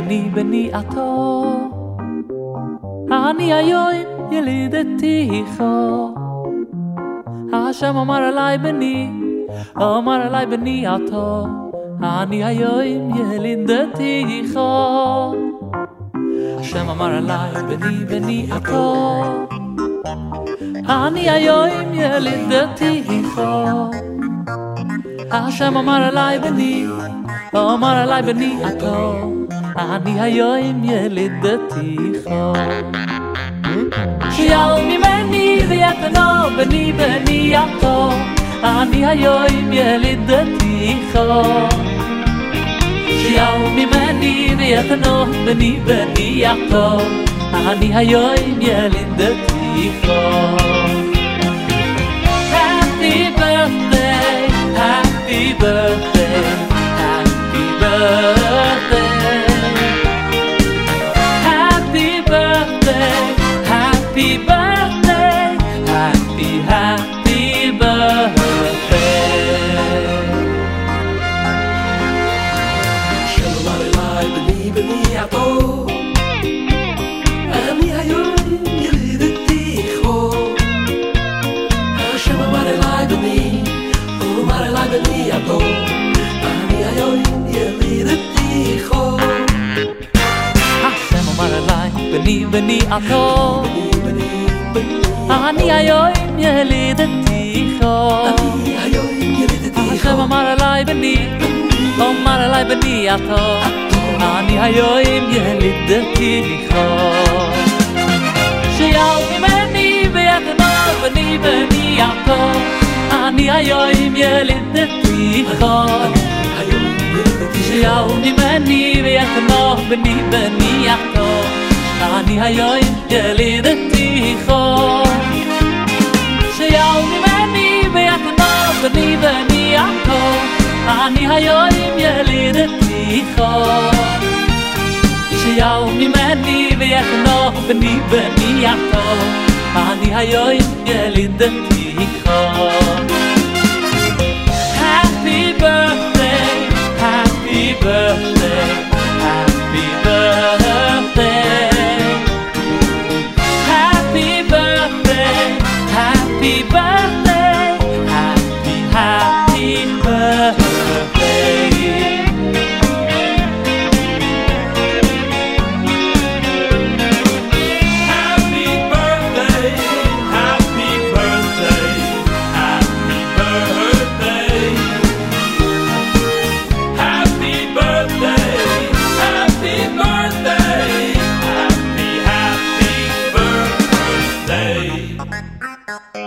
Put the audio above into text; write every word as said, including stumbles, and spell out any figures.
בני בני אתו אני היום ילידתיך השם אמר עליי בני אמר עליי בני אתו אני היום ילידתיך השם אמר עליי בני בני אתו אני היום ילידתיך השם אמר עליי בני אמר עליי בני אתו אני היום ילידתיך שיעל ממני ויתנו בני בני אתו אני היום ילידתיך שיעל ממני ויתנו בני בני אתו אני היום ילידתיך Happy birthday, happy birthday, happy birthday Happy birthday, happy birthday, happy, happy birthday Shalom alai bani bani ato Ani hayom yelideticho Hashem amar elai bani Omar elai bani ato Ani hayom yelideticho Hashem amar alai bani bani ato אני היום ילידתיך השם אמר עליי בני אמר עליי בני אתו אני היום ילידתיך שיעל ממני ויתנו בני בני אתו אני היום ילידתיך שיעל ממני ויתנו בני בני אתו אני היום ילידתיך שיעל ממני ויתנו בני בני אתו אני היום ילידתיך שיעל ממני ויתנו בני בני אתו אני היום ילידתיך Happy birthday, happy birthday, happy birthday Happy birthday, happy birthday, happy, happy birthday Happy birthday, happy birthday, happy birthday Happy birthday, happy birthday, happy, happy birthday